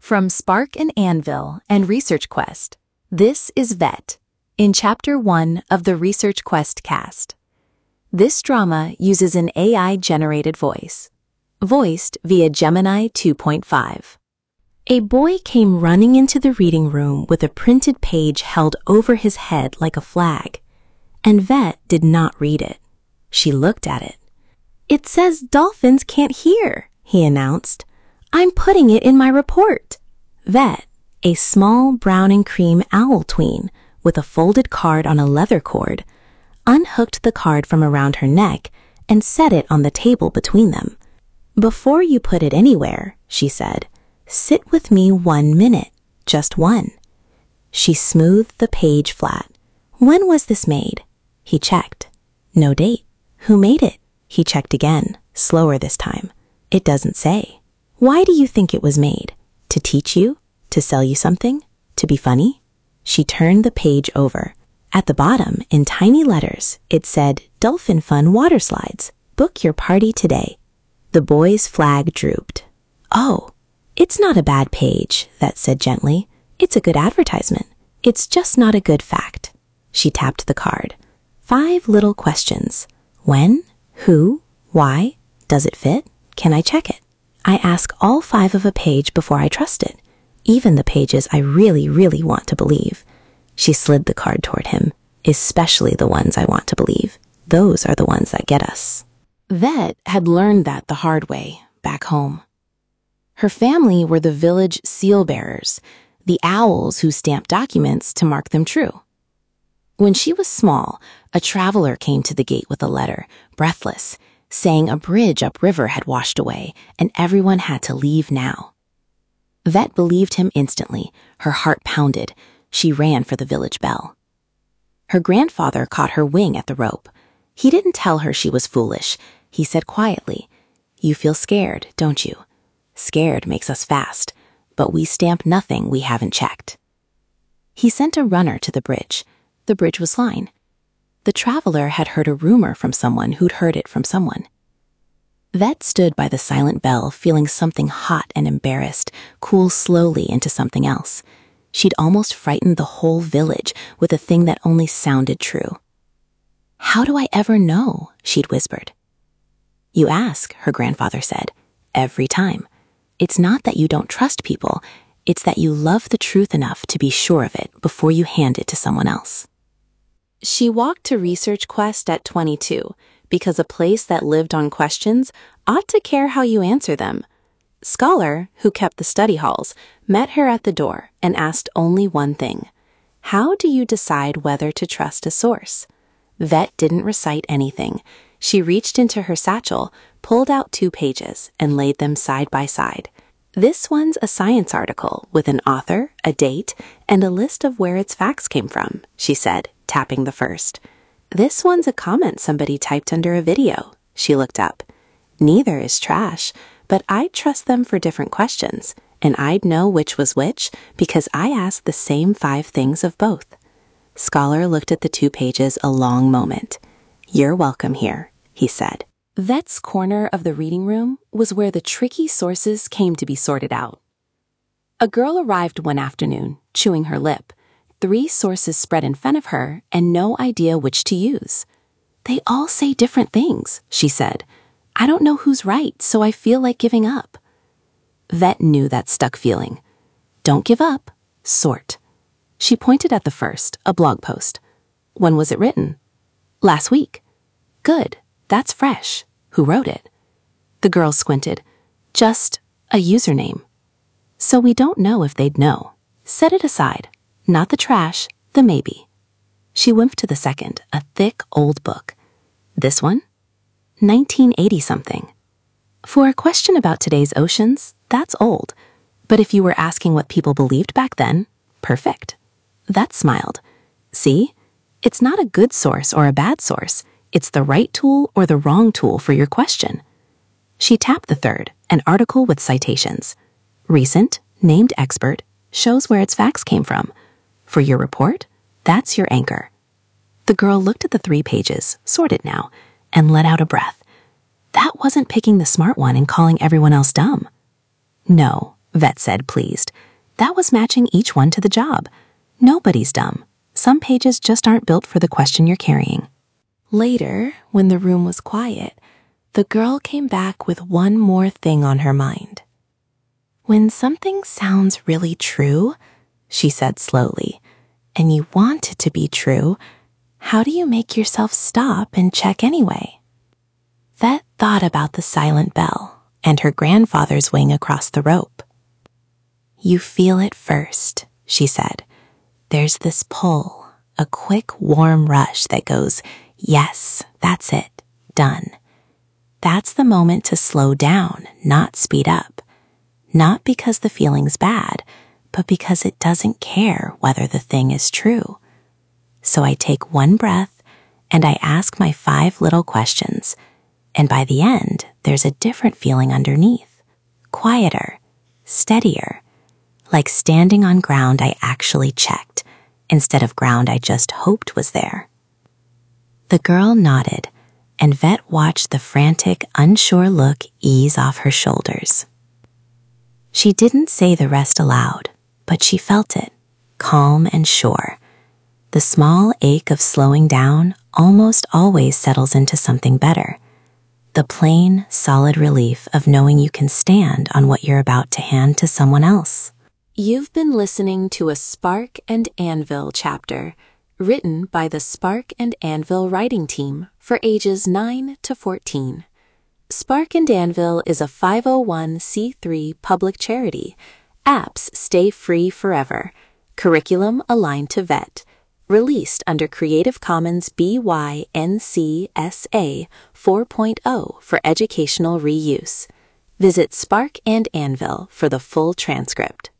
From Spark and Anvil and Research Quest, this is Vet, in Chapter 1 of the Research Quest cast. This drama uses an AI-generated voice, voiced via Gemini 2.5. A boy came running into the reading room with a printed page held over his head like a flag, and Vet did not read it. She looked at it. "It says dolphins can't hear," he announced. "I'm putting it in my report." Vet, a small brown and cream owl tween with a folded card on a leather cord, unhooked the card from around her neck and set it on the table between them. "Before you put it anywhere," she said, "sit with me 1 minute, just one." She smoothed the page flat. "When was this made?" He checked. "No date." "Who made it?" He checked again, slower this time. "It doesn't say." "Why do you think it was made? To teach you? To sell you something? To be funny?" She turned the page over. At the bottom, in tiny letters, it said, "Dolphin Fun Water Slides. Book your party today." The boy's flag drooped. "Oh, it's not a bad page," Vet said gently. "It's a good advertisement. It's just not a good fact." She tapped the card. 5 little questions. When? Who? Why? Does it fit? Can I check it? I ask all 5 of a page before I trust it, even the pages I really, really want to believe. She slid the card toward him, "Especially the ones I want to believe. Those are the ones that get us." Vet had learned that the hard way, back home. Her family were the village seal bearers, the owls who stamped documents to mark them true. When she was small, a traveler came to the gate with a letter, breathless, saying a bridge upriver had washed away and everyone had to leave now. Vet believed him instantly. Her heart pounded. She ran for the village bell. Her grandfather caught her wing at the rope. He didn't tell her she was foolish. He said quietly, "You feel scared, don't you? Scared makes us fast, but we stamp nothing we haven't checked." He sent a runner to the bridge. The bridge was fine. The traveler had heard a rumor from someone who'd heard it from someone. Vet stood by the silent bell, feeling something hot and embarrassed cool slowly into something else. She'd almost frightened the whole village with a thing that only sounded true. "How do I ever know?" she'd whispered. "You ask," her grandfather said, "every time. It's not that you don't trust people, it's that you love the truth enough to be sure of it before you hand it to someone else." She walked to Research Quest at 22 because a place that lived on questions ought to care how you answer them. Scholar, who kept the study halls, met her at the door and asked only one thing. How do you decide whether to trust a source? Vet didn't recite anything. She reached into her satchel, pulled out 2 pages, and laid them side by side. "This one's a science article with an author, a date, and a list of where its facts came from," she said, tapping the first. "This one's a comment somebody typed under a video." She looked up. "Neither is trash, but I'd trust them for different questions, and I'd know which was which because I asked the same 5 things of both." Scholar looked at the 2 pages a long moment. "You're welcome here," he said. Vet's corner of the reading room was where the tricky sources came to be sorted out. A girl arrived one afternoon, chewing her lip. 3 sources spread in front of her and no idea which to use. "They all say different things," she said. "I don't know who's right, so I feel like giving up." Vet knew that stuck feeling. Don't give up, sort. She pointed at the first, a blog post. "When was it written?" "Last week." "Good, that's fresh. Who wrote it?" The girl squinted. "Just a username." "So we don't know if they'd know. Set it aside. Not the trash, the maybe." She whiffed to the second, a thick old book. "This one? 1980-something. For a question about today's oceans, that's old. But if you were asking what people believed back then, perfect." That smiled. "See? It's not a good source or a bad source. It's the right tool or the wrong tool for your question." She tapped the third, an article with citations. "Recent, named expert, shows where its facts came from. For your report, that's your anchor." The girl looked at the 3 pages, sorted now, and let out a breath. That wasn't picking the smart one and calling everyone else dumb. No, Vet said, pleased. That was matching each one to the job. Nobody's dumb. Some pages just aren't built for the question you're carrying. Later, when the room was quiet, the girl came back with one more thing on her mind. When something sounds really true, she said slowly, and you want it to be true, how do you make yourself stop and check anyway? Vet thought about the silent bell and her grandfather's wing across the rope. You feel it first, she said. There's this pull, a quick, warm rush that goes, yes, that's it, done. That's the moment to slow down, not speed up. Not because the feeling's bad, but because it doesn't care whether the thing is true. So I take one breath and I ask my 5 little questions, and by the end, there's a different feeling underneath. Quieter, steadier, like standing on ground I actually checked, instead of ground I just hoped was there. The girl nodded, and Vet watched the frantic, unsure look ease off her shoulders. She didn't say the rest aloud, but she felt it, calm and sure. The small ache of slowing down almost always settles into something better. The plain, solid relief of knowing you can stand on what you're about to hand to someone else. You've been listening to a Spark and Anvil chapter, written by the Spark and Anvil writing team for ages 9 to 14. Spark and Anvil is a 501c3 public charity. Apps stay free forever. Curriculum aligned to Vet. Released under Creative Commons BY-NC-SA 4.0 for educational reuse. Visit Spark and Anvil for the full transcript.